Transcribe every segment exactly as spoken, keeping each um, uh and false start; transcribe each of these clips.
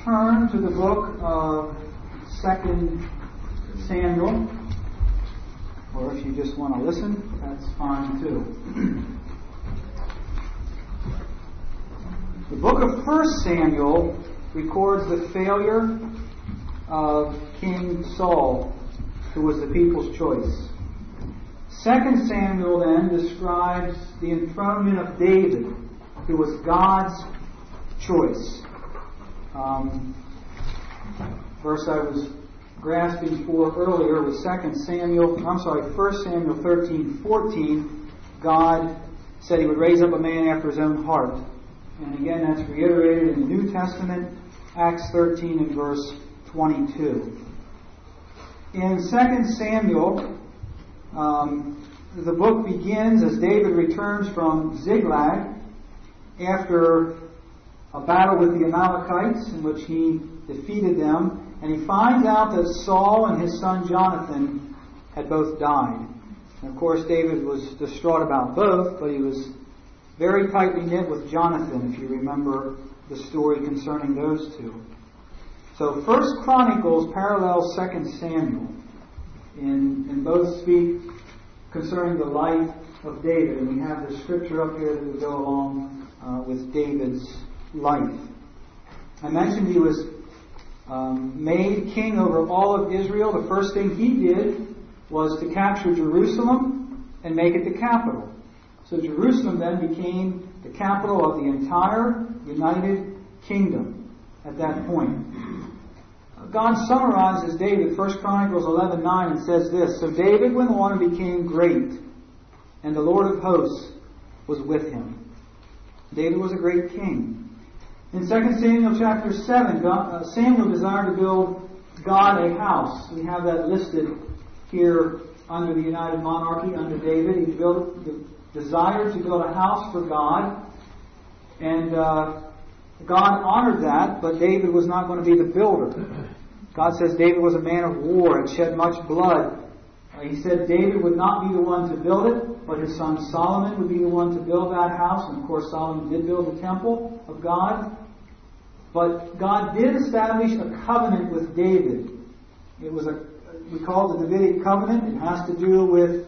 turn to the book of Second Samuel, or if you just want to listen, that's fine too. The book of First Samuel records the failure of King Saul, who was the people's choice. Second Samuel then describes the enthronement of David, who was God's choice. Um, verse I was grasping for earlier was Second Samuel, I'm sorry, First Samuel thirteen fourteen. God said He would raise up a man after His own heart. And again, that's reiterated in the New Testament, Acts thirteen and verse twenty-two. In Second Samuel, um, the book begins as David returns from Ziklag after a battle with the Amalekites in which he defeated them, and he finds out that Saul and his son Jonathan had both died. And of course, David was distraught about both, but he was very tightly knit with Jonathan, if you remember the story concerning those two. So First Chronicles parallels Second Samuel, in, in both speak concerning the life of David, and we have the scripture up here that will go along uh, with David's life. I mentioned he was um, made king over all of Israel. The first thing he did was to capture Jerusalem and make it the capital. So Jerusalem then became the capital of the entire United Kingdom at that point. God summarizes David, First Chronicles eleven nine, and says this: So David went on and became great, and the Lord of hosts was with him. David was a great king. In Second Samuel chapter seven, God, uh, Samuel desired to build God a house. We have that listed here under the United Monarchy, under David. He built, desired to build a house for God, and uh, God honored that, but David was not going to be the builder. God says David was a man of war and shed much blood. Uh, he said David would not be the one to build it, but his son Solomon would be the one to build that house. And of course Solomon did build the temple of God. But God did establish a covenant with David. It was a, we call it the Davidic covenant. It has to do with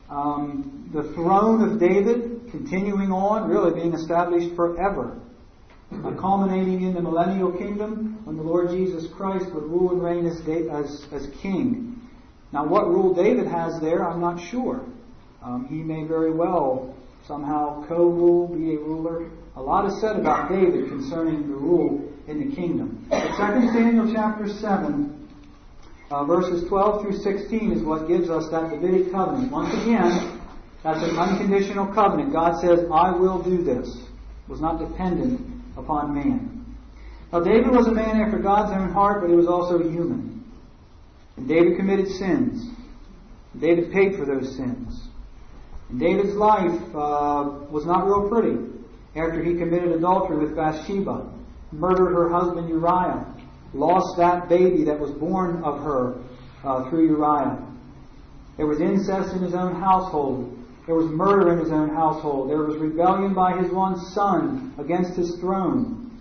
um, the throne of David continuing on, really being established forever. Uh, culminating in the millennial kingdom when the Lord Jesus Christ would rule and reign as, as, as king. Now what rule David has there, I'm not sure. Um, he may very well somehow co-rule, be a ruler. A lot is said about David concerning the rule in the kingdom. But Second Samuel chapter seven, uh, verses twelve through sixteen is what gives us that Davidic covenant. Once again, that's an unconditional covenant. God says, I will do this. It was not dependent upon man. Now David was a man after God's own heart, but he was also human. And David committed sins. And David paid for those sins. And David's life uh, was not real pretty after he committed adultery with Bathsheba, murdered her husband Uriah, lost that baby that was born of her uh, through Uriah. There was incest in his own household. There was murder in his own household. There was rebellion by his one son against his throne.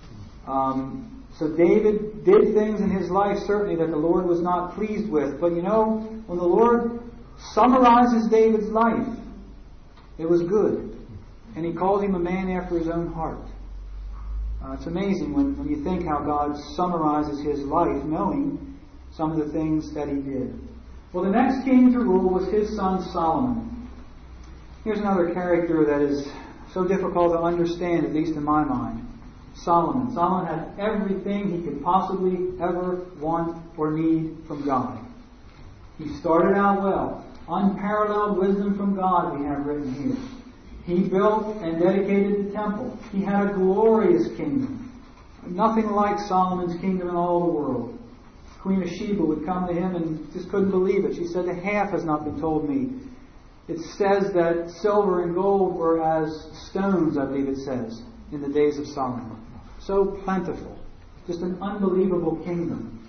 Um, so David did things in his life, certainly, that the Lord was not pleased with. But you know, when the Lord summarizes David's life, it was good. And He calls him a man after His own heart. Uh, it's amazing when, when you think how God summarizes his life, knowing some of the things that he did. Well, the next king to rule was his son Solomon. Here's another character that is so difficult to understand, at least in my mind. Solomon. Solomon had everything he could possibly ever want or need from God. He started out well. Unparalleled wisdom from God, we have written here. He built and dedicated the temple. He had a glorious kingdom. Nothing like Solomon's kingdom in all the world. Queen of Sheba would come to him and just couldn't believe it. She said, the half has not been told me. It says that silver and gold were as stones, I believe it says, in the days of Solomon. So plentiful. Just an unbelievable kingdom.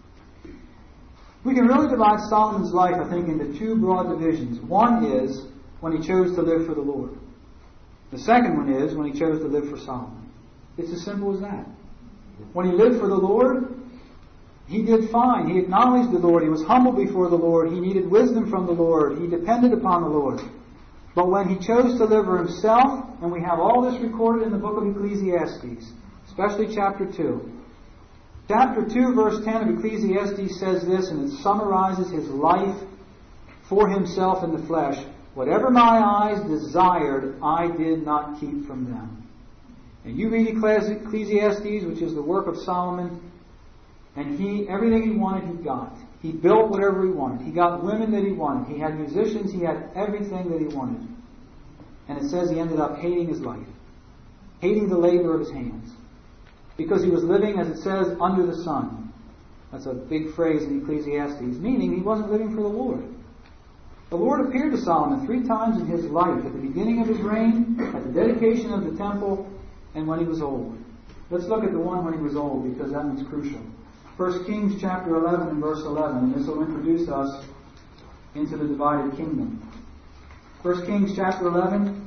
We can really divide Solomon's life, I think, into two broad divisions. One is when he chose to live for the Lord. The second one is when he chose to live for Solomon. It's as simple as that. When he lived for the Lord, he did fine. He acknowledged the Lord. He was humble before the Lord. He needed wisdom from the Lord. He depended upon the Lord. But when he chose to live for himself, and we have all this recorded in the book of Ecclesiastes, especially chapter two. Chapter two, verse ten of Ecclesiastes says this, and it summarizes his life for himself in the flesh. Whatever my eyes desired, I did not keep from them. And you read Ecclesiastes, which is the work of Solomon, and he, everything he wanted, he got. He built whatever he wanted. He got women that he wanted. He had musicians. He had everything that he wanted. And it says he ended up hating his life. Hating the labor of his hands. Because he was living, as it says, under the sun. That's a big phrase in Ecclesiastes, meaning he wasn't living for the Lord. The Lord appeared to Solomon three times in his life, at the beginning of his reign, at the dedication of the temple, and when he was old. Let's look at the one when he was old, because that one's crucial. First Kings chapter eleven and verse eleven, and this will introduce us into the divided kingdom. First Kings chapter eleven.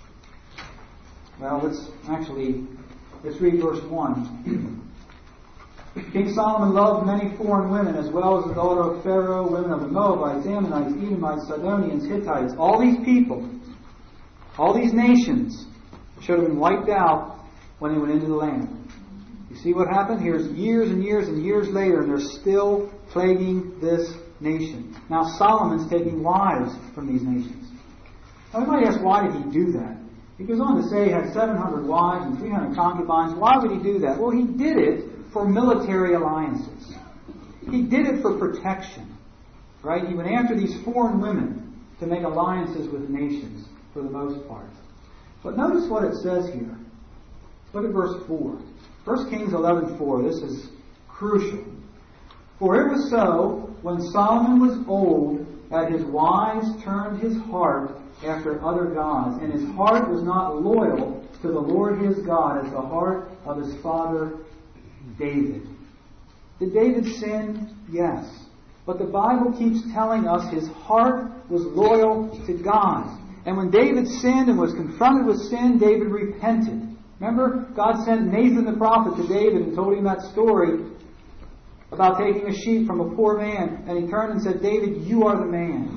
Well, let's actually, let's read verse one. King Solomon loved many foreign women, as well as the daughter of Pharaoh, women of the Moabites, Ammonites, Edomites, Sidonians, Hittites. All these people, all these nations should have been wiped out when they went into the land. You see what happened? Here's years and years and years later, and they're still plaguing this nation. Now Solomon's taking wives from these nations. Now we might ask, why did he do that? He goes on to say he had seven hundred wives and three hundred concubines. Why would he do that? Well, he did it for military alliances. He did it for protection. Right? He went after these foreign women to make alliances with nations, for the most part. But notice what it says here. Look at verse four. First Kings eleven four. This is crucial. For it was so, when Solomon was old, that his wives turned his heart after other gods, and his heart was not loyal to the Lord his God as the heart of his father David. Did David sin? Yes. But the Bible keeps telling us his heart was loyal to God. And when David sinned and was confronted with sin, David repented. Remember, God sent Nathan the prophet to David and told him that story about taking a sheep from a poor man. And he turned and said, David, you are the man.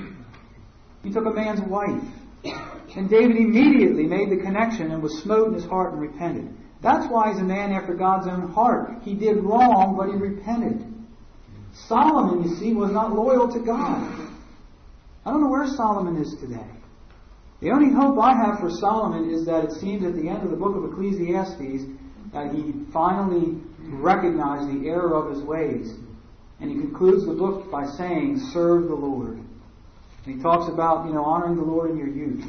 He took a man's wife. And David immediately made the connection and was smote in his heart and repented. That's why he's a man after God's own heart. He did wrong, but he repented. Solomon, you see, was not loyal to God. I don't know where Solomon is today. The only hope I have for Solomon is that it seems at the end of the book of Ecclesiastes that he finally recognized the error of his ways. And he concludes the book by saying, serve the Lord. And he talks about, you know, honoring the Lord in your youth.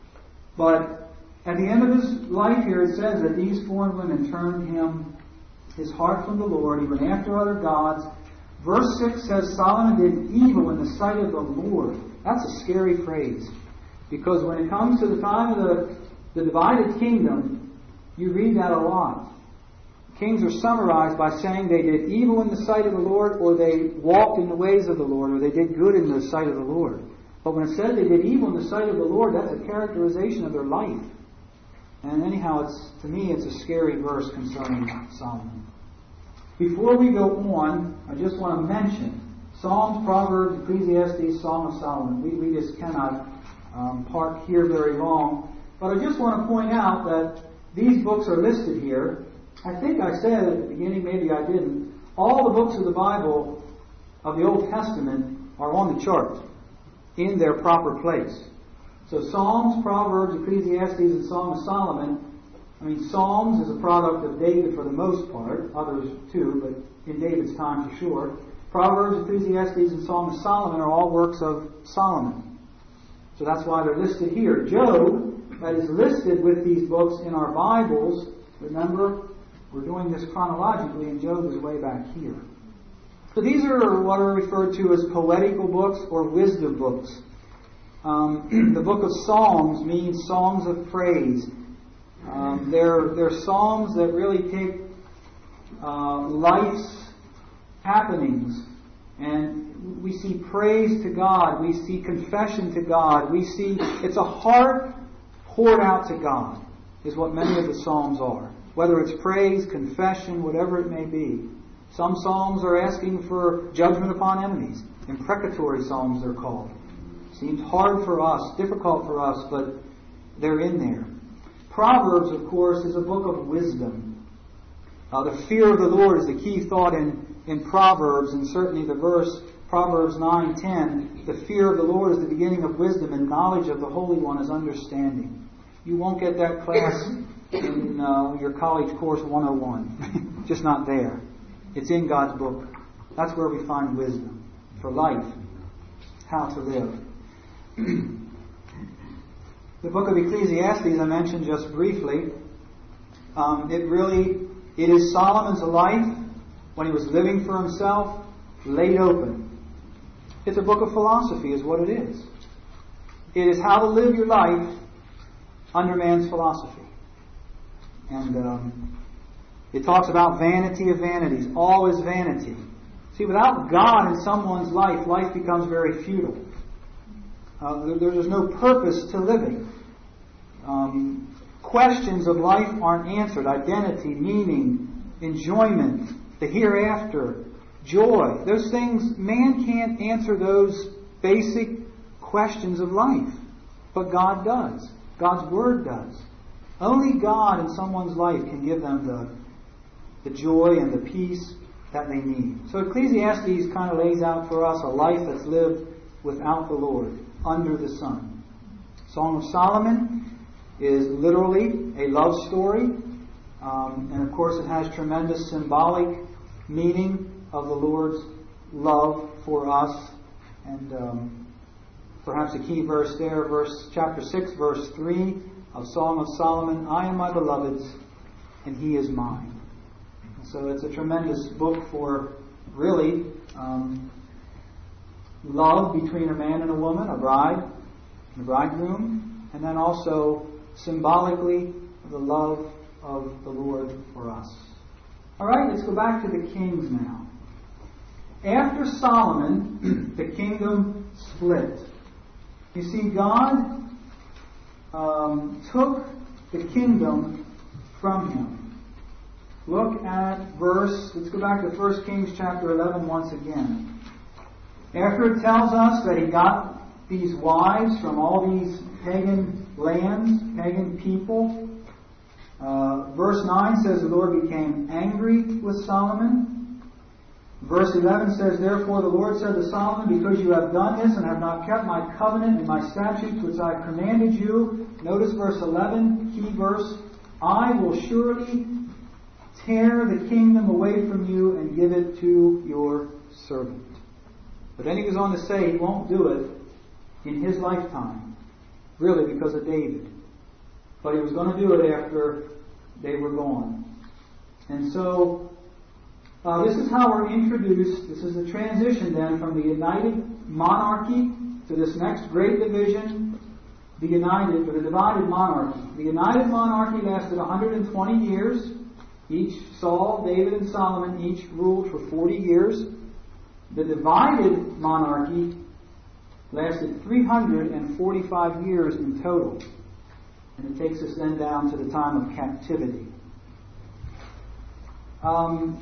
But at the end of his life here, it says that these foreign women turned him, his heart from the Lord. He went after other gods. Verse six says Solomon did evil in the sight of the Lord. That's a scary phrase. Because when it comes to the time of the, the divided kingdom, you read that a lot. Kings are summarized by saying they did evil in the sight of the Lord, or they walked in the ways of the Lord, or they did good in the sight of the Lord. But when it says they did evil in the sight of the Lord, that's a characterization of their life. And anyhow, it's to me, it's a scary verse concerning Solomon. Before we go on, I just want to mention Psalms, Proverbs, Ecclesiastes, Song of Solomon. We, we just cannot um, park here very long. But I just want to point out that these books are listed here. I think I said at the beginning, maybe I didn't. All the books of the Bible of the Old Testament are on the chart in their proper place. So Psalms, Proverbs, Ecclesiastes, and Song of Solomon. I mean, Psalms is a product of David for the most part. Others too, but in David's time for sure. Proverbs, Ecclesiastes, and Song of Solomon are all works of Solomon. So that's why they're listed here. Job, that is listed with these books in our Bibles. Remember, we're doing this chronologically, and Job is way back here. So these are what are referred to as poetical books or wisdom books. Um, the book of Psalms means songs of praise. Um, they're, they're psalms that really take uh, life's happenings, and we see praise to God, we see confession to God, we see it's a heart poured out to God, is what many of the psalms are. whether it's praise, confession, whatever it may be. Some psalms are asking for judgment upon enemies. Imprecatory psalms they're called. Seems hard for us, difficult for us, but they're in there. Proverbs, of course, is a book of wisdom. Uh, the fear of the Lord is the key thought in, in Proverbs, and certainly the verse, Proverbs nine ten, the fear of the Lord is the beginning of wisdom, and knowledge of the Holy One is understanding. You won't get that class in uh, your college course one oh one. Just not there. It's in God's book. That's where we find wisdom for life, how to live. The book of Ecclesiastes I mentioned just briefly. Um, it really, it is Solomon's life when he was living for himself, laid open. It's a book of philosophy is what it is. It is how to live your life under man's philosophy. And um, it talks about vanity of vanities. All is vanity. See, without God in someone's life, life becomes very futile. Uh, there, there's no purpose to living. Um, questions of life aren't answered. Identity, meaning, enjoyment, the hereafter, joy. Those things, man can't answer those basic questions of life. But God does. God's Word does. Only God in someone's life can give them the, the joy and the peace that they need. So Ecclesiastes kind of lays out for us a life that's lived without the Lord, under the sun. Song of Solomon is literally a love story. Um, and of course it has tremendous symbolic meaning of the Lord's love for us. And um, perhaps a key verse there, verse chapter six, verse three of Song of Solomon, I am my beloved's, and he is mine. And so it's a tremendous book for really um, love between a man and a woman, a bride and a bridegroom, and then also symbolically the love of the Lord for us. All right, let's go back to the kings now. After Solomon, the kingdom split. You see, God um, took the kingdom from him. Look at verse, let's go back to First Kings chapter eleven once again. After it tells us that he got these wives from all these pagan lands, pagan people, uh, verse nine says the Lord became angry with Solomon. Verse eleven says, therefore the Lord said to Solomon, because you have done this and have not kept my covenant and my statutes which I commanded you. Notice verse eleven, key verse. I will surely tear the kingdom away from you and give it to your servant. But then he goes on to say he won't do it in his lifetime. Really because of David. But he was going to do it after they were gone. And so Uh, this is how we're introduced. This is the transition then from the united monarchy to this next great division, the united or the divided monarchy. The united monarchy lasted one hundred twenty years. Each Saul, David, and Solomon each ruled for forty years. The divided monarchy lasted three hundred forty-five years in total. And it takes us then down to the time of captivity. Um,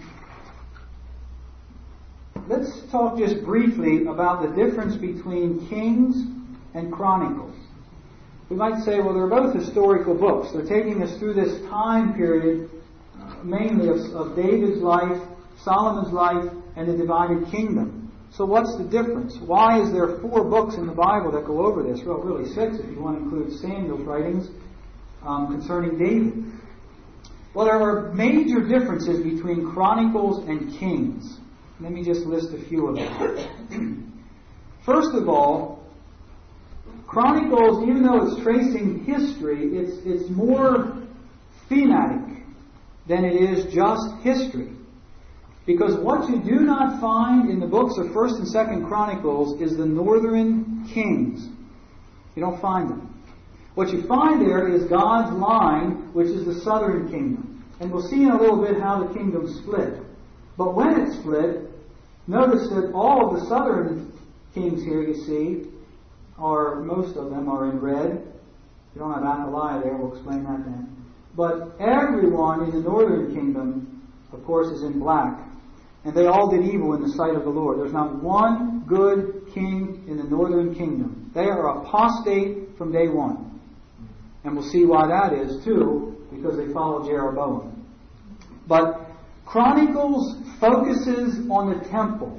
Let's talk just briefly about the difference between Kings and Chronicles. We might say, well, they're both historical books. They're taking us through this time period, uh, mainly of, of David's life, Solomon's life, and the divided kingdom. So what's the difference? Why is there four books in the Bible that go over this? Well, really six if you want to include Samuel's writings um, concerning David. Well, there are major differences between Chronicles and Kings. Let me just list a few of them. First of all, Chronicles, even though it's tracing history, it's, it's more thematic than it is just history. Because what you do not find in the books of First and Second Chronicles is the northern kings. You don't find them. What you find there is God's line, which is the southern kingdom. And we'll see in a little bit how the kingdom split. But when it split, notice that all of the southern kings here, you see, are, most of them are in red. You don't have Athaliah there, we'll explain that then. But everyone in the northern kingdom, of course, is in black. And they all did evil in the sight of the Lord. There's not one good king in the northern kingdom. They are apostate from day one. And we'll see why that is, too, because they follow Jeroboam. But Chronicles focuses on the temple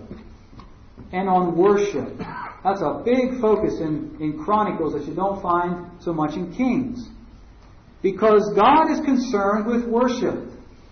and on worship. That's a big focus in, in Chronicles that you don't find so much in Kings. Because God is concerned with worship.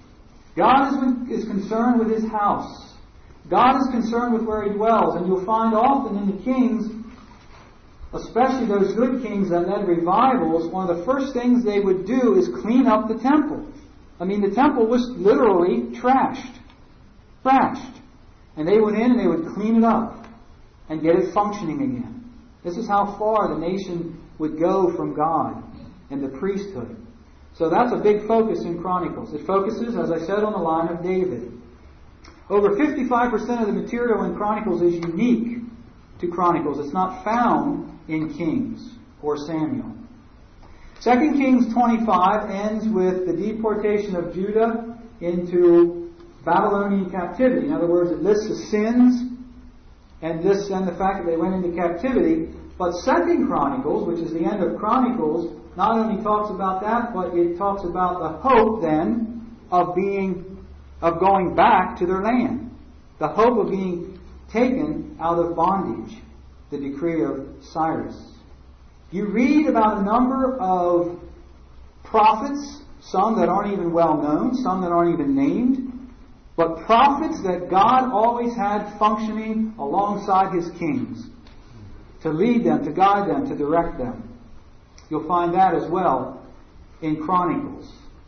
God is, is concerned with His house. God is concerned with where He dwells. And you'll find often in the Kings, especially those good kings that led revivals, one of the first things they would do is clean up the temple. I mean, the temple was literally trashed. Trashed. And they went in and they would clean it up and get it functioning again. This is how far the nation would go from God and the priesthood. So that's a big focus in Chronicles. It focuses, as I said, on the line of David. Over fifty-five percent of the material in Chronicles is unique to Chronicles. It's not found in Kings or Samuel. Second Kings twenty-five ends with the deportation of Judah into Babylonian captivity. In other words, it lists the sins and this and the fact that they went into captivity. But Second Chronicles, which is the end of Chronicles, not only talks about that, but it talks about the hope then of being, of going back to their land. The hope of being taken out of bondage. The decree of Cyrus. You read about a number of prophets, some that aren't even well known, some that aren't even named, but prophets that God always had functioning alongside His kings to lead them, to guide them, to direct them. You'll find that as well in Chronicles.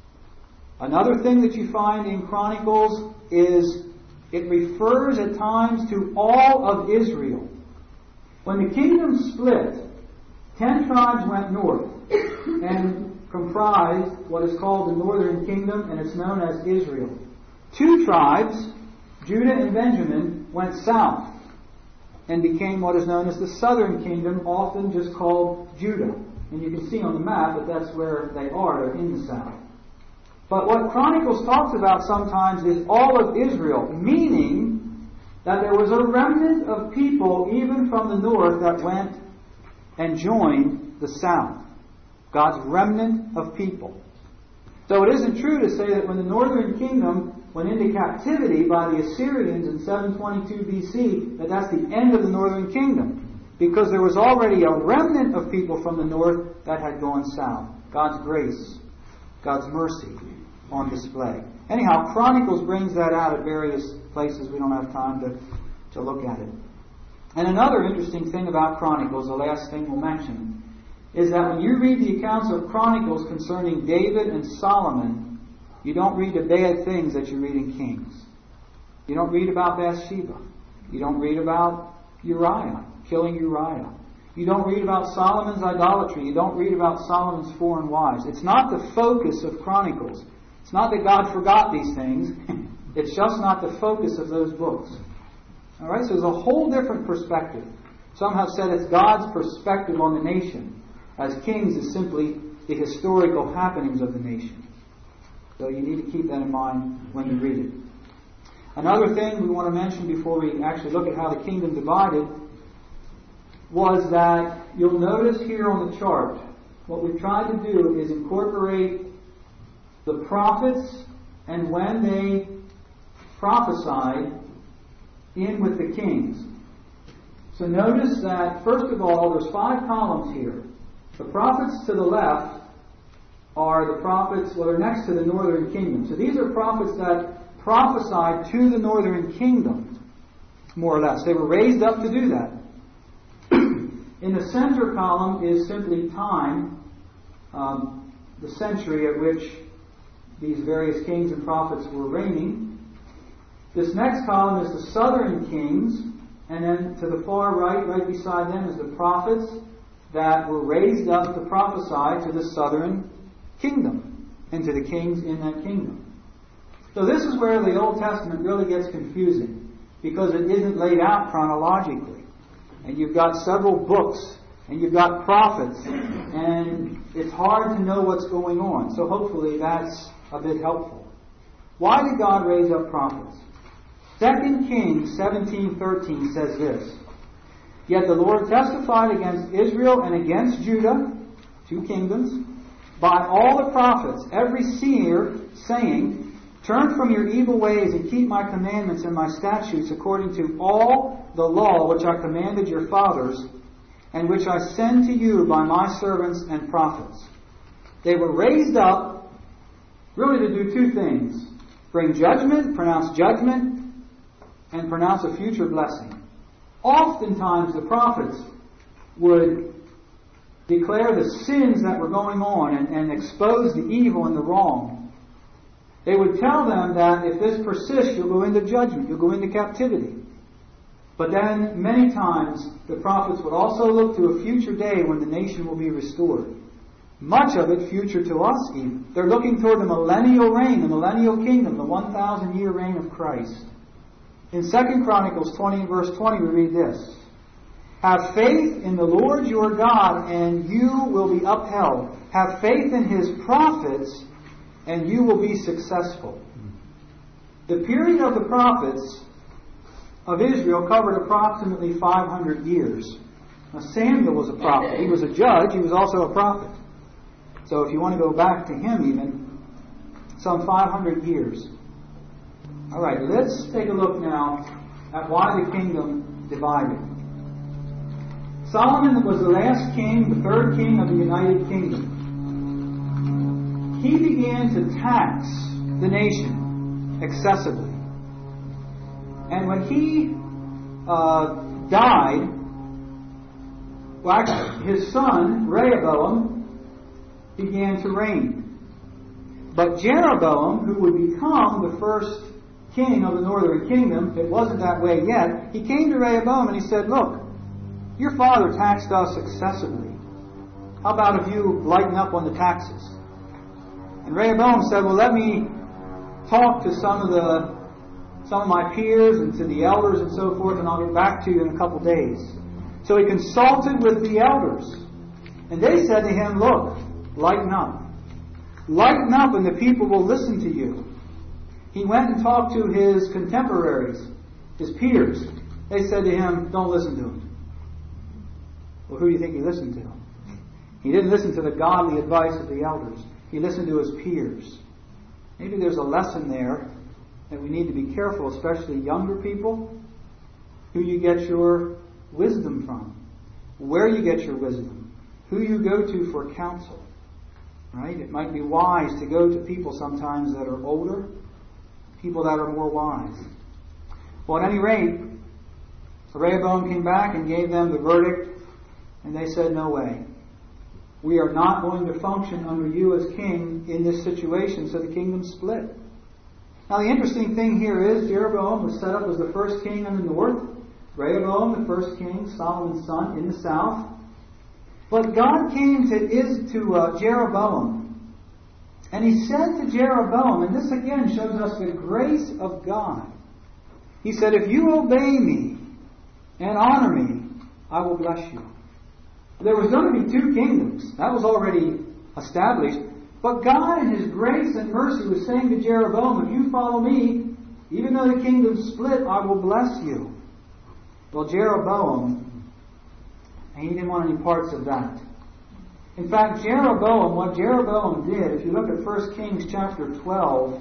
Another thing that you find in Chronicles is it refers at times to all of Israel. When the kingdom split, ten tribes went north and comprised what is called the northern kingdom, and it's known as Israel. Two tribes, Judah and Benjamin, went south and became what is known as the southern kingdom, often just called Judah. And you can see on the map that that's where they are. They're in the south. But what Chronicles talks about sometimes is all of Israel, meaning that there was a remnant of people even from the north that went and joined the south. God's remnant of people. So it isn't true to say that when the northern kingdom went into captivity by the Assyrians in seven twenty-two B C, that that's the end of the northern kingdom. Because there was already a remnant of people from the north that had gone south. God's grace, God's mercy on display. Anyhow, Chronicles brings that out at various places. We don't have time to, to look at it. And another interesting thing about Chronicles, the last thing we'll mention, is that when you read the accounts of Chronicles concerning David and Solomon, you don't read the bad things that you read in Kings. You don't read about Bathsheba. You don't read about Uriah, killing Uriah. You don't read about Solomon's idolatry. You don't read about Solomon's foreign wives. It's not the focus of Chronicles. It's not that God forgot these things. It's just not the focus of those books. All right, so there's a whole different perspective. Some have said it's God's perspective on the nation, as Kings is simply the historical happenings of the nation. So you need to keep that in mind when you read it. Another thing we want to mention before we actually look at how the kingdom divided was that you'll notice here on the chart, what we've tried to do is incorporate the prophets and when they prophesied in with the kings. So notice that, first of all, there's five columns here. The prophets to the left are the prophets, well, they're next to the northern kingdom. So these are prophets that prophesied to the northern kingdom, more or less. They were raised up to do that. In the center column is simply time, um, the century at which these various kings and prophets were reigning. This next column is the southern kings, and then to the far right, right beside them, is the prophets that were raised up to prophesy to the southern kingdom and to the kings in that kingdom. So this is where the Old Testament really gets confusing, because it isn't laid out chronologically. And you've got several books and you've got prophets, and it's hard to know what's going on. So hopefully that's a bit helpful. Why did God raise up prophets? Second Kings seventeen thirteen says this, "Yet the Lord testified against Israel and against Judah," two kingdoms, "by all the prophets, every seer, saying, Turn from your evil ways and keep my commandments and my statutes according to all the law which I commanded your fathers, and which I send to you by my servants and prophets." They were raised up really to do two things: bring judgment, pronounce judgment, and pronounce a future blessing. Oftentimes the prophets would declare the sins that were going on and, and expose the evil and the wrong. They would tell them that if this persists, you'll go into judgment, you'll go into captivity. But then many times the prophets would also look to a future day when the nation will be restored. Much of it future to us even. They're looking toward the millennial reign, the millennial kingdom, the one thousand year reign of Christ. In Second Chronicles twenty and verse twenty we read this, "Have faith in the Lord your God and you will be upheld. Have faith in His prophets and you will be successful." The period of the prophets of Israel covered approximately five hundred years. Now Samuel was a prophet. He was a judge. He was also a prophet. So if you want to go back to him even, some five hundred years. All right, let's take a look now at why the kingdom divided. Solomon was the last king, the third king of the United Kingdom. He began to tax the nation excessively. And when he uh, died, well, actually, his son, Rehoboam, began to reign. But Jeroboam, who would become the first king of the northern kingdom, it wasn't that way yet, he came to Rehoboam and he said, "Look, your father taxed us excessively. How about if you lighten up on the taxes?" And Rehoboam said, "Well, let me talk to some of the some of my peers and to the elders and so forth, and I'll get back to you in a couple days." So he consulted with the elders, and they said to him, "Look, lighten up. Lighten up and the people will listen to you." He went and talked to his contemporaries, his peers. They said to him, "Don't listen to him." Well, who do you think he listened to? He didn't listen to the godly advice of the elders. He listened to his peers. Maybe there's a lesson there that we need to be careful, especially younger people, who you get your wisdom from, where you get your wisdom, who you go to for counsel. Right? It might be wise to go to people sometimes that are older, people that are more wise. Well, at any rate, Rehoboam came back and gave them the verdict, and they said, "No way. We are not going to function under you as king in this situation," so the kingdom split. Now the interesting thing here is Jeroboam was set up as the first king in the north, Rehoboam the first king, Solomon's son, in the south. But God came to, is, to uh, Jeroboam, and He said to Jeroboam, and this again shows us the grace of God. He said, "If you obey me and honor me, I will bless you." There was going to be two kingdoms. That was already established. But God in His grace and mercy was saying to Jeroboam, "If you follow me, even though the kingdom split, I will bless you." Well, Jeroboam, he didn't want any parts of that. In fact, Jeroboam, what Jeroboam did, if you look at First Kings chapter twelve,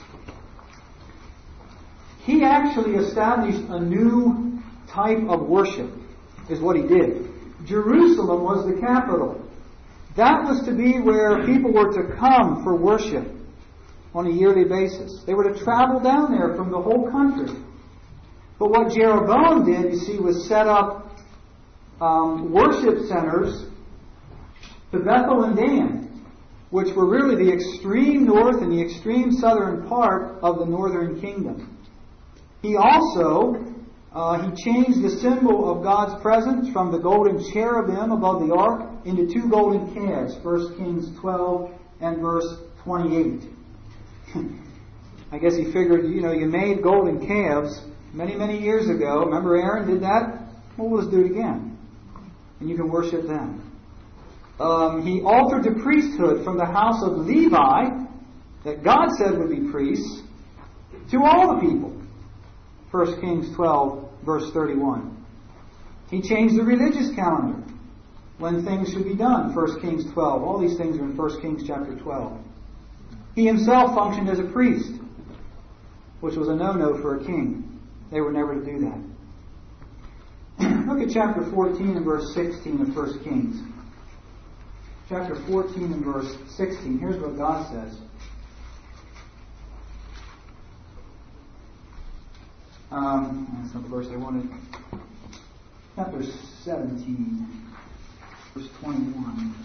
he actually established a new type of worship, is what he did. Jerusalem was the capital. That was to be where people were to come for worship on a yearly basis. They were to travel down there from the whole country. But what Jeroboam did, you see, was set up um, worship centers to Bethel and Dan, which were really the extreme north and the extreme southern part of the northern kingdom. He also Uh, he changed the symbol of God's presence from the golden cherubim above the ark into two golden calves, First Kings twelve and verse twenty-eight. I guess he figured, you know, you made golden calves many, many years ago. Remember Aaron did that? Well, let's do it again. and you can worship them. Um, he altered the priesthood from the house of Levi, that God said would be priests, to all the people. First Kings twelve, verse thirty-one. He changed the religious calendar, when things should be done. First Kings twelve. All these things are in First Kings chapter twelve. He himself functioned as a priest, which was a no-no for a king. They were never to do that. Look at chapter fourteen and verse sixteen of First Kings. Chapter fourteen and verse sixteen. Here's what God says. Um, that's not the verse I wanted. Chapter seventeen, verse twenty-one.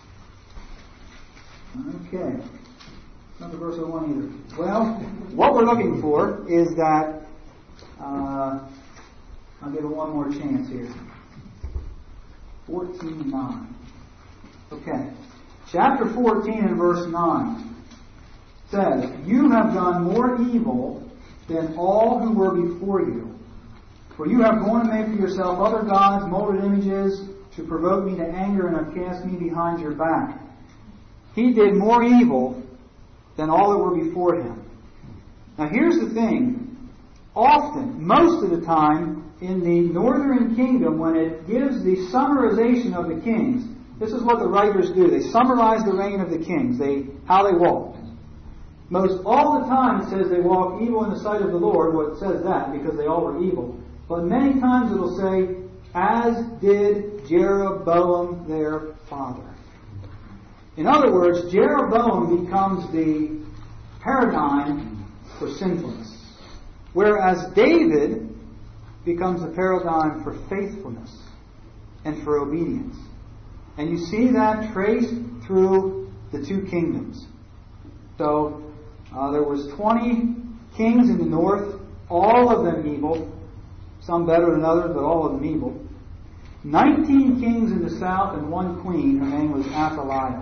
Okay. Not the verse I want either. Well, what we're looking for is that, uh, I'll give it one more chance here. fourteen nine. Okay. Chapter fourteen and verse nine says, "You have done more evil than all who were before you. For you have gone and made for yourself other gods, molded images, to provoke me to anger, and have cast me behind your back." He did more evil than all that were before him. Now here's the thing. Often, most of the time, in the northern kingdom, when it gives the summarization of the kings, this is what the writers do. They summarize the reign of the kings, they how they walked. Most all the time it says they walked evil in the sight of the Lord. Well, it says that because they all were evil. But many times it will say, as did Jeroboam their father. In other words, Jeroboam becomes the paradigm for sinfulness, whereas David becomes the paradigm for faithfulness and for obedience. And you see that traced through the two kingdoms. So uh, there was twenty kings in the north, all of them evil, some better than others, but all of them evil. nineteen kings in the south and one queen. Her name was Athaliah.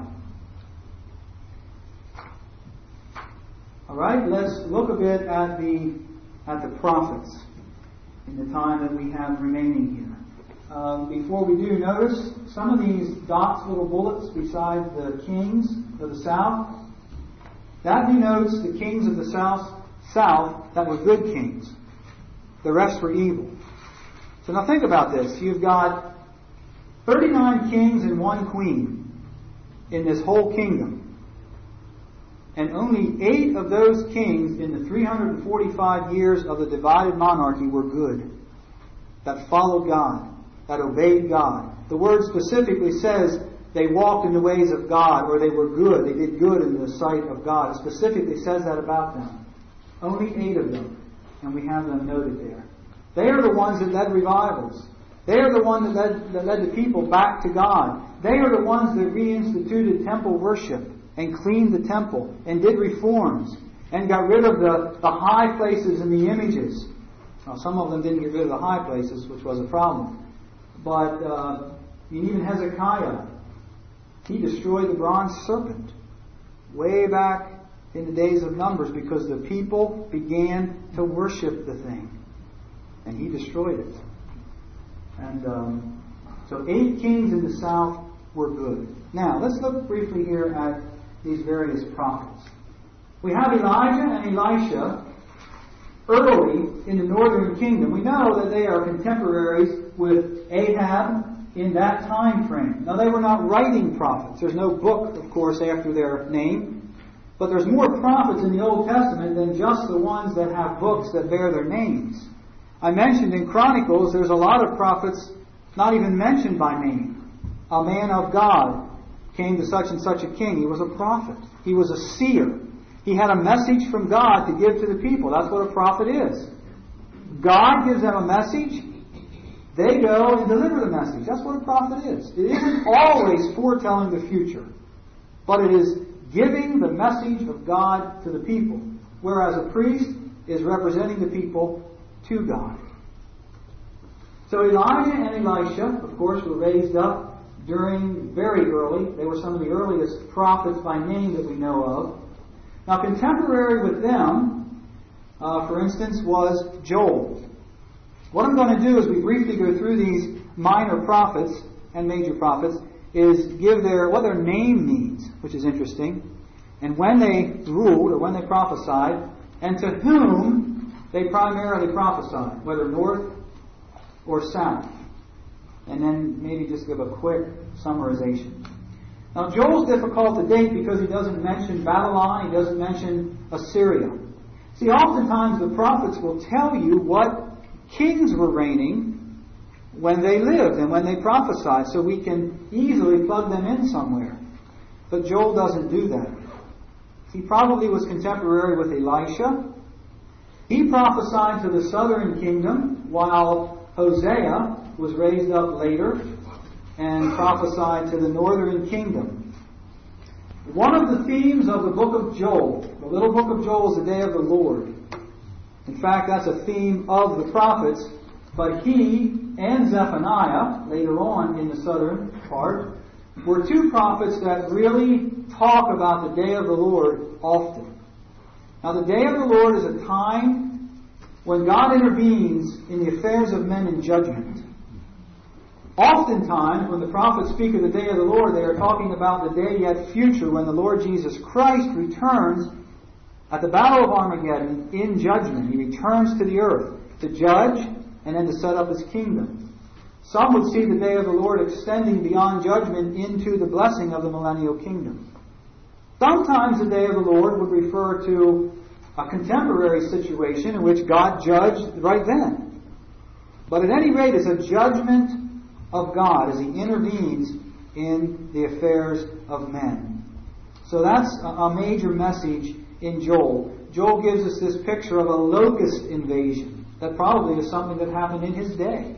All right, let's look a bit at the at the prophets in the time that we have remaining here. Um, before we do, notice some of these dots, little bullets beside the kings of the south. That denotes the kings of the south, south that were good kings. The rest were evil. So now think about this. You've got thirty-nine kings and one queen in this whole kingdom. And only eight of those kings in the three hundred forty-five years of the divided monarchy were good. That followed God. That obeyed God. The word specifically says they walked in the ways of God, or they were good. They did good in the sight of God. It specifically says that about them. Only eight of them. And we have them noted there. They are the ones that led revivals. They are the ones that led, that led the people back to God. They are the ones that reinstituted temple worship and cleaned the temple and did reforms and got rid of the, the high places and the images. Now, some of them didn't get rid of the high places, which was a problem. But uh, even Hezekiah, he destroyed the bronze serpent way back in the days of Numbers because the people began to worship the thing. And he destroyed it. And um, so eight kings in the south were good. Now, let's look briefly here at these various prophets. We have Elijah and Elisha early in the northern kingdom. We know that they are contemporaries with Ahab in that time frame. Now, they were not writing prophets. There's no book, of course, after their name. But there's more prophets in the Old Testament than just the ones that have books that bear their names. I mentioned in Chronicles there's a lot of prophets not even mentioned by name. A man of God came to such and such a king. He was a prophet. He was a seer. He had a message from God to give to the people. That's what a prophet is. God gives them a message. They go and deliver the message. That's what a prophet is. It isn't always foretelling the future, but it is giving the message of God to the people. Whereas a priest is representing the people to God. So Elijah and Elisha, of course, were raised up during very early. They were some of the earliest prophets by name that we know of. Now, contemporary with them, uh, for instance, was Joel. What I'm going to do is we briefly go through these minor prophets and major prophets is give their what their name means, which is interesting, and when they ruled or when they prophesied, and to whom they primarily prophesied, whether north or south. And then maybe just give a quick summarization. Now Joel's difficult to date because he doesn't mention Babylon, he doesn't mention Assyria. See, oftentimes the prophets will tell you what kings were reigning when they lived and when they prophesied, so we can easily plug them in somewhere. But Joel doesn't do that. He probably was contemporary with Elisha. He prophesied to the southern kingdom while Hosea was raised up later and prophesied to the northern kingdom. One of the themes of the book of Joel, the little book of Joel, is the day of the Lord. In fact, that's a theme of the prophets, but he and Zephaniah, later on in the southern part, were two prophets that really talk about the day of the Lord often. Now, the day of the Lord is a time when God intervenes in the affairs of men in judgment. Oftentimes, when the prophets speak of the day of the Lord, they are talking about the day yet future when the Lord Jesus Christ returns at the Battle of Armageddon in judgment. He returns to the earth to judge and then to set up His kingdom. Some would see the day of the Lord extending beyond judgment into the blessing of the millennial kingdom. Sometimes the day of the Lord would refer to a contemporary situation in which God judged right then. But at any rate, it's a judgment of God as He intervenes in the affairs of men. So that's a major message in Joel. Joel gives us this picture of a locust invasion that probably is something that happened in his day,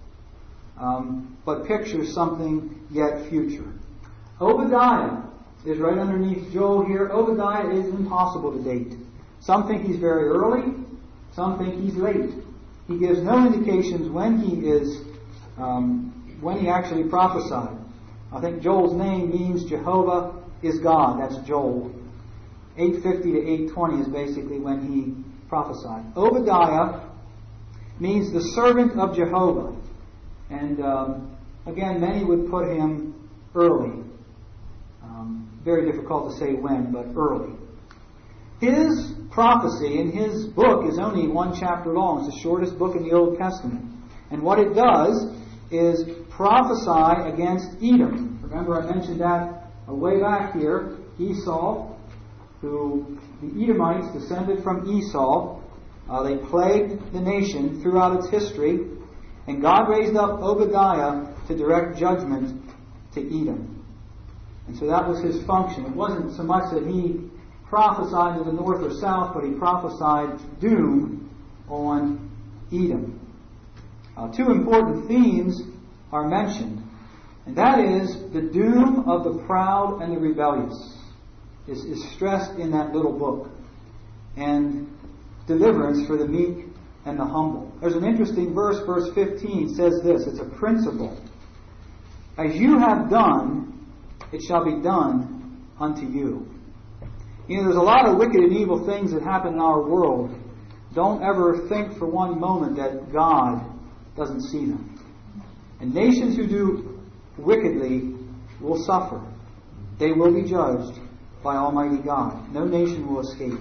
um, but pictures something yet future. Obadiah is right underneath Joel here. Obadiah is impossible to date. Some think he's very early, some think he's late. He gives no indications when he is, um, when he actually prophesied. I think Joel's name means Jehovah is God. That's Joel. eight fifty to eight twenty is basically when he prophesied. Obadiah means the servant of Jehovah. And um, again, many would put him early. Um, very difficult to say when, but early. His prophecy in his book is only one chapter long. It's the shortest book in the Old Testament. And what it does is prophesy against Edom. Remember I mentioned that way back here. Esau, who the Edomites descended from Esau. Uh, they plagued the nation throughout its history. And God raised up Obadiah to direct judgment to Edom. And so that was his function. It wasn't so much that he prophesied to the north or south, but he prophesied doom on Edom. Uh, two important themes are mentioned. And that is the doom of the proud and the rebellious is, is stressed in that little book. And deliverance for the meek and the humble. There's an interesting verse, verse fifteen says this. It's a principle. As you have done, it shall be done unto you. You know, there's a lot of wicked and evil things that happen in our world. Don't ever think for one moment that God doesn't see them. And nations who do wickedly will suffer. They will be judged by Almighty God. No nation will escape.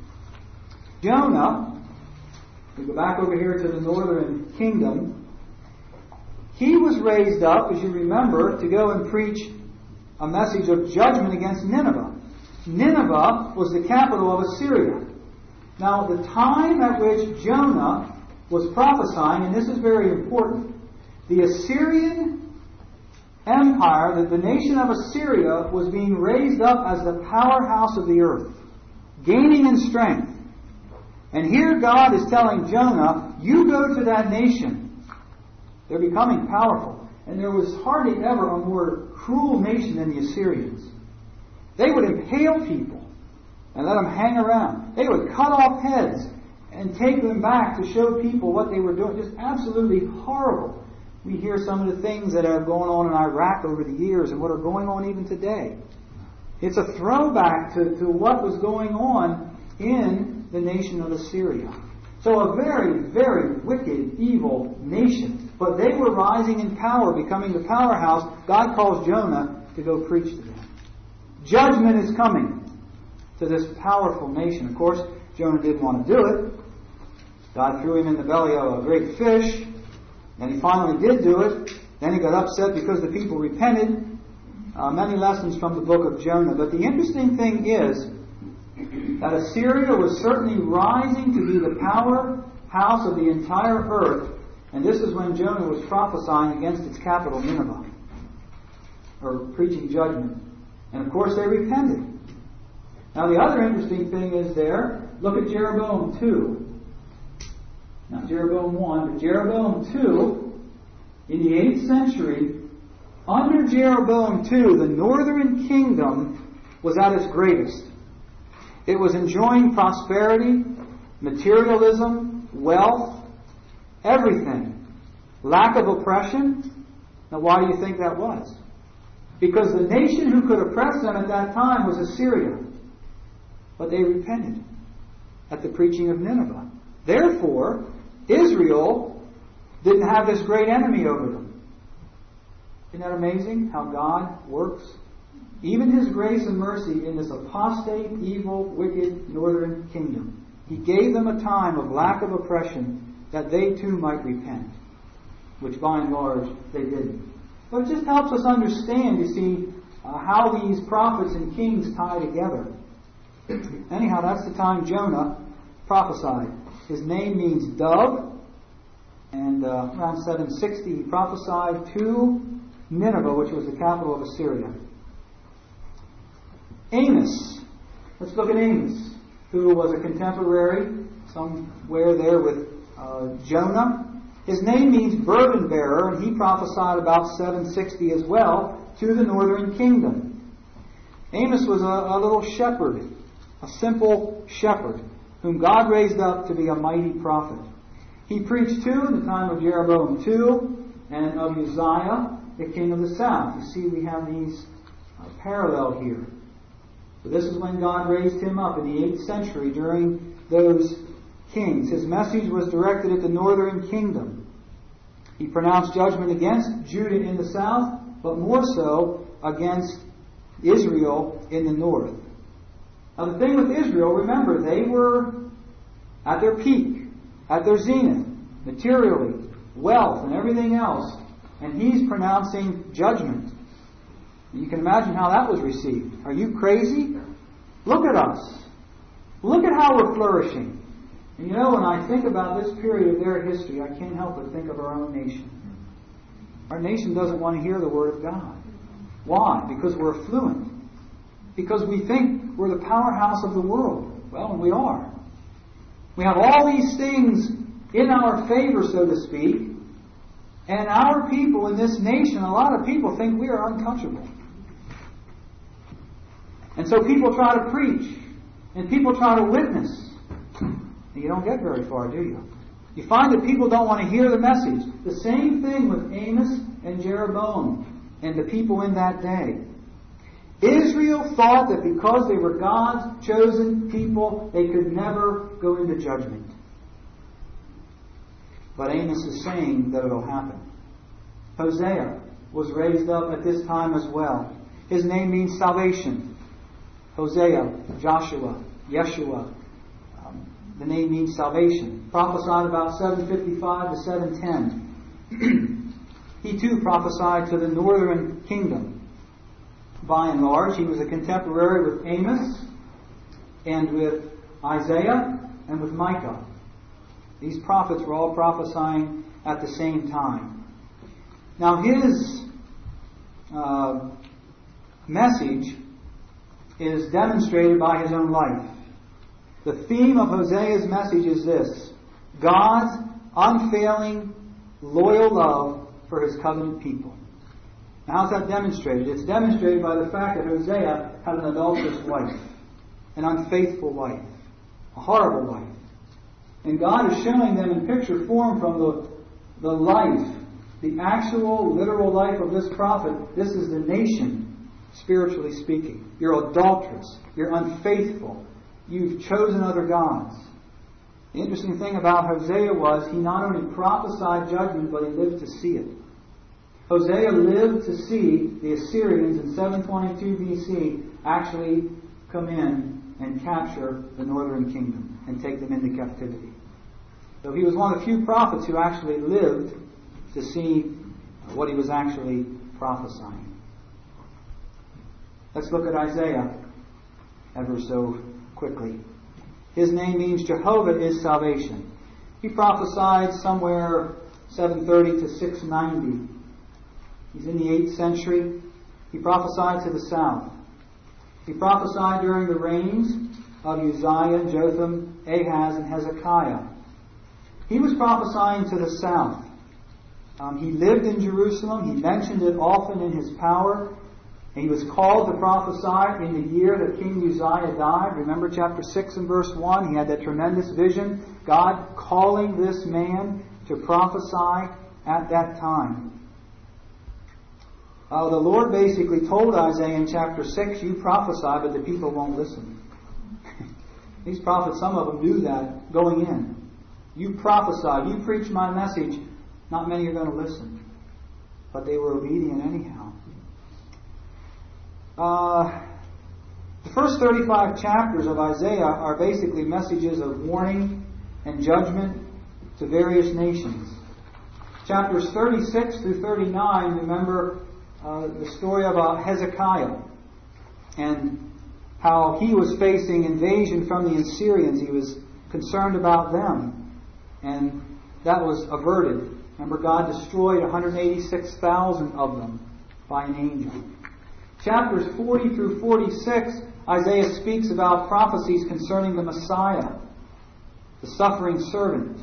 Jonah, we go back over here to the northern kingdom, he was raised up, as you remember, to go and preach a message of judgment against Nineveh. Nineveh was the capital of Assyria. Now, the time at which Jonah was prophesying, and this is very important, the Assyrian Empire, that the nation of Assyria was being raised up as the powerhouse of the earth, gaining in strength. And here God is telling Jonah, you go to that nation. They're becoming powerful. And there was hardly ever a more cruel nation than the Assyrians. They would impale people and let them hang around. They would cut off heads and take them back to show people what they were doing. Just absolutely horrible. We hear some of the things that have gone on in Iraq over the years and what are going on even today. It's a throwback to, to what was going on in the nation of Assyria. So a very, very wicked, evil nation. but they were rising in power, becoming the powerhouse. God calls Jonah to go preach to them. Judgment is coming to this powerful nation. Of course, Jonah didn't want to do it. God threw him in the belly of a great fish. And he finally did do it. Then he got upset because the people repented. Uh, many lessons from the book of Jonah. But the interesting thing is that Assyria was certainly rising to be the powerhouse of the entire earth. And this is when Jonah was prophesying against its capital, Nineveh, or preaching judgment. And of course they repented. Now the other interesting thing is there, look at Jeroboam two. Not Jeroboam one, but Jeroboam two, in the eighth century, under Jeroboam two, the northern kingdom was at its greatest. It was enjoying prosperity, materialism, wealth, everything. Lack of oppression. Now why do you think that was? Because the nation who could oppress them at that time was Assyria. But they repented at the preaching of Nineveh. Therefore, Israel didn't have this great enemy over them. Isn't that amazing how God works? Even His grace and mercy in this apostate, evil, wicked northern kingdom. He gave them a time of lack of oppression that they too might repent, which by and large they didn't. But it just helps us understand, you see, uh, how these prophets and kings tie together. Anyhow, that's the time Jonah prophesied. His name means dove, and uh, around seven sixty he prophesied to Nineveh, which was the capital of Assyria. Amos. Let's look at Amos, who was a contemporary somewhere there with uh, Jonah. His name means burden bearer, and he prophesied about seven sixty as well to the northern kingdom. Amos was a, a little shepherd, a simple shepherd, whom God raised up to be a mighty prophet. He preached too in the time of Jeroboam the second and of Uzziah, the king of the south. You see, we have these uh, parallel here. So this is when God raised him up in the eighth century during those kings. His message was directed at the northern kingdom. He pronounced judgment against Judah in the south, but more so against Israel in the north. Now the thing with Israel, remember, they were at their peak, at their zenith, materially, wealth, and everything else. And he's pronouncing judgment. You can imagine how that was received. Are you crazy? Look at us. Look at how we're flourishing. And you know, when I think about this period of their history, I can't help but think of our own nation. Our nation doesn't want to hear the Word of God. Why? Because we're affluent. Because we think we're the powerhouse of the world. Well, we are. We have all these things in our favor, so to speak. And our people in this nation, a lot of people think we are untouchable. And so people try to preach. And people try to witness. And you don't get very far, do you? You find that people don't want to hear the message. The same thing with Amos and Jeroboam and the people in that day. Israel thought that because they were God's chosen people, they could never go into judgment. But Amos is saying that it will happen. Hosea was raised up at this time as well. His name means salvation. Hosea, Joshua, Yeshua. Um, the name means salvation. Prophesied about seven fifty-five to seven ten. He too prophesied to the northern kingdom. By and large, he was a contemporary with Amos and with Isaiah and with Micah. These prophets were all prophesying at the same time. Now his uh, message is demonstrated by his own life. The theme of Hosea's message is this: God's unfailing, loyal love for His covenant people. Now how's that demonstrated? It's demonstrated by the fact that Hosea had an adulterous wife, an unfaithful wife, a horrible wife. And God is showing them in picture form from the, the life, the actual, literal life of this prophet. This is the nation, spiritually speaking. You're adulterous. You're unfaithful. You've chosen other gods. The interesting thing about Hosea was he not only prophesied judgment, but he lived to see it. Hosea lived to see the Assyrians in seven twenty-two B C actually come in and capture the northern kingdom and take them into captivity. So he was one of the few prophets who actually lived to see what he was actually prophesying. Let's look at Isaiah ever so quickly. His name means Jehovah is salvation. He prophesied somewhere seven thirty to six ninety. He's in the eighth century. He prophesied to the south. He prophesied during the reigns of Uzziah, Jotham, Ahaz, and Hezekiah. He was prophesying to the south. Um, he lived in Jerusalem. He mentioned it often in his power. And he was called to prophesy in the year that King Uzziah died. Remember chapter six and verse one? He had that tremendous vision. God calling this man to prophesy at that time. Uh, the Lord basically told Isaiah in chapter six, you prophesy, but the people won't listen. These prophets, some of them knew that going in. You prophesy, you preach my message, not many are going to listen. But they were obedient anyhow. Uh, the first thirty-five chapters of Isaiah are basically messages of warning and judgment to various nations. Chapters thirty-six through thirty-nine, remember uh, the story about Hezekiah and how he was facing invasion from the Assyrians. He was concerned about them, and that was averted. Remember, God destroyed one hundred eighty-six thousand of them by an angel. Chapters forty through forty-six, Isaiah speaks about prophecies concerning the Messiah, the suffering servant,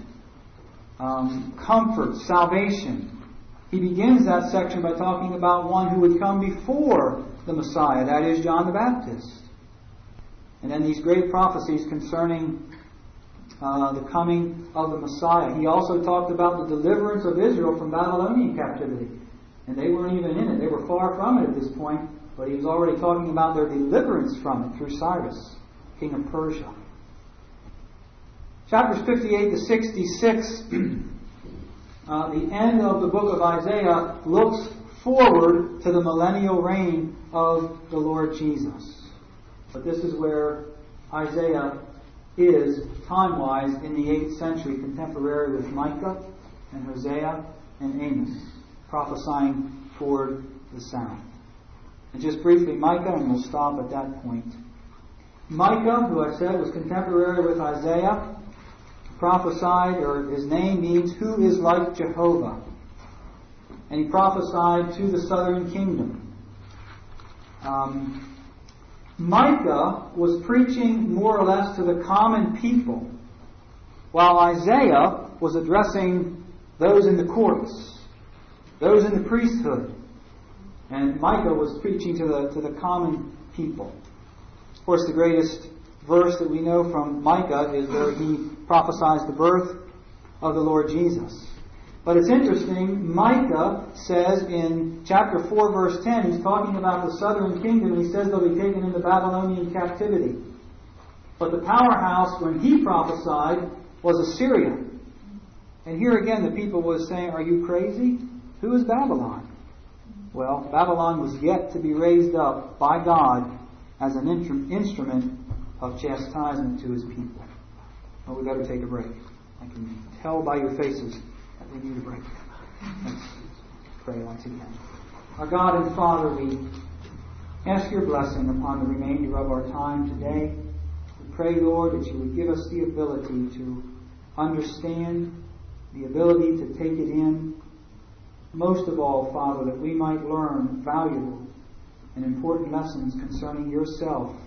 um, comfort, salvation. He begins that section by talking about one who would come before the Messiah, that is John the Baptist. And then these great prophecies concerning uh, the coming of the Messiah. He also talked about the deliverance of Israel from Babylonian captivity. And they weren't even in it. They were far from it at this point. But he was already talking about their deliverance from it through Cyrus, king of Persia. Chapters fifty-eight to sixty-six, uh, the end of the book of Isaiah looks forward to the millennial reign of the Lord Jesus. But this is where Isaiah is, time-wise, in the eighth century, contemporary with Micah and Hosea and Amos, prophesying toward the south. And just briefly, Micah, and we'll stop at that point. Micah, who I said was contemporary with Isaiah, prophesied, or his name means, who is like Jehovah. And he prophesied to the southern kingdom. Um, Micah was preaching more or less to the common people, while Isaiah was addressing those in the courts, those in the priesthood. And Micah was preaching to the to the common people. Of course, the greatest verse that we know from Micah is where he prophesies the birth of the Lord Jesus. But it's interesting, Micah says in chapter four, verse ten, he's talking about the southern kingdom, and he says they'll be taken into Babylonian captivity. But the powerhouse, when he prophesied, was Assyria. And here again, the people were saying, are you crazy? Who is Babylon? Well, Babylon was yet to be raised up by God as an instrument of chastisement to His people. Well, we've got to take a break. I can tell by your faces that we need a break. Let's pray once again. Our God and Father, we ask your blessing upon the remainder of our time today. We pray, Lord, that you would give us the ability to understand, the ability to take it in. Most of all, Father, that we might learn valuable and important lessons concerning yourself